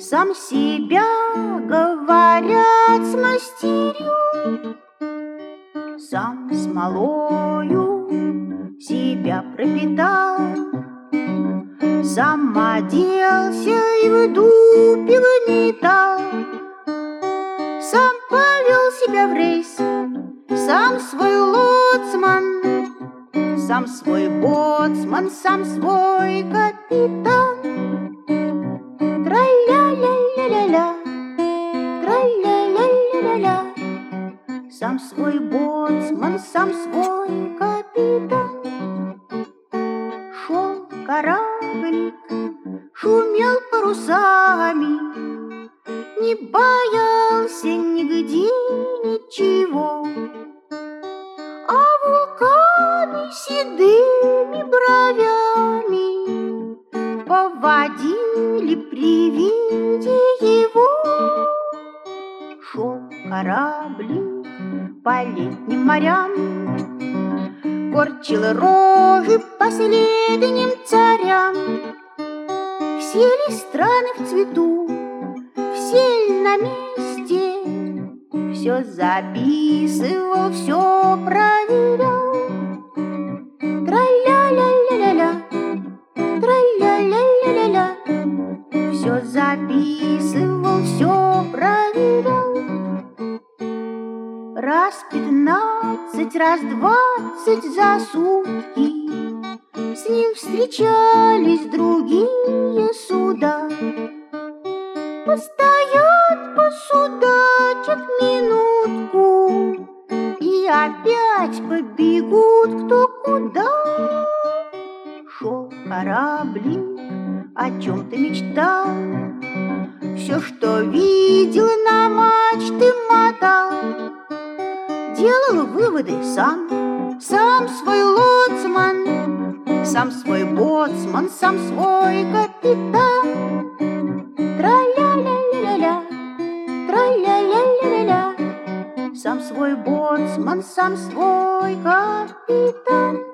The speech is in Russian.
Сам себя, говорят, смастерю, сам смолою себя пропитал, сам оделся и в дупе выметал, сам повел себя в рейс, сам свой лоцман, сам свой боцман, сам свой капитан. Тра-ля-ля-ля-ля-ля, тра-ля-ля-ля-ля-ля, сам свой боцман, сам свой капитан. Шел кораблик, шумел парусами, не боялся нигде ничего, а вулканы седыми бровями поводили при виде его. Шел кораблик по летним морям, корчил рожи последним царям. Все ли страны в цвету, все ли на месте, все записывал, все проверял. Тра-ля-ля-ля-ля-ля, тра-ля-ля-ля-ля-ля, все записывал, все проверял. Раз 15, раз 20 за сутки с ним встречались другие суда. Постоят, посудачат минутку и опять побегут кто куда. Шел кораблик, о чем-то мечтал, все, что видел, на мачты мотал. Делал выводы сам, сам свой лоцман, сам свой боцман, сам свой капитан. Тра-ля-ля-ля-ля-ля, тра-ля-ля-ля-ля-ля, сам свой боцман, сам свой капитан.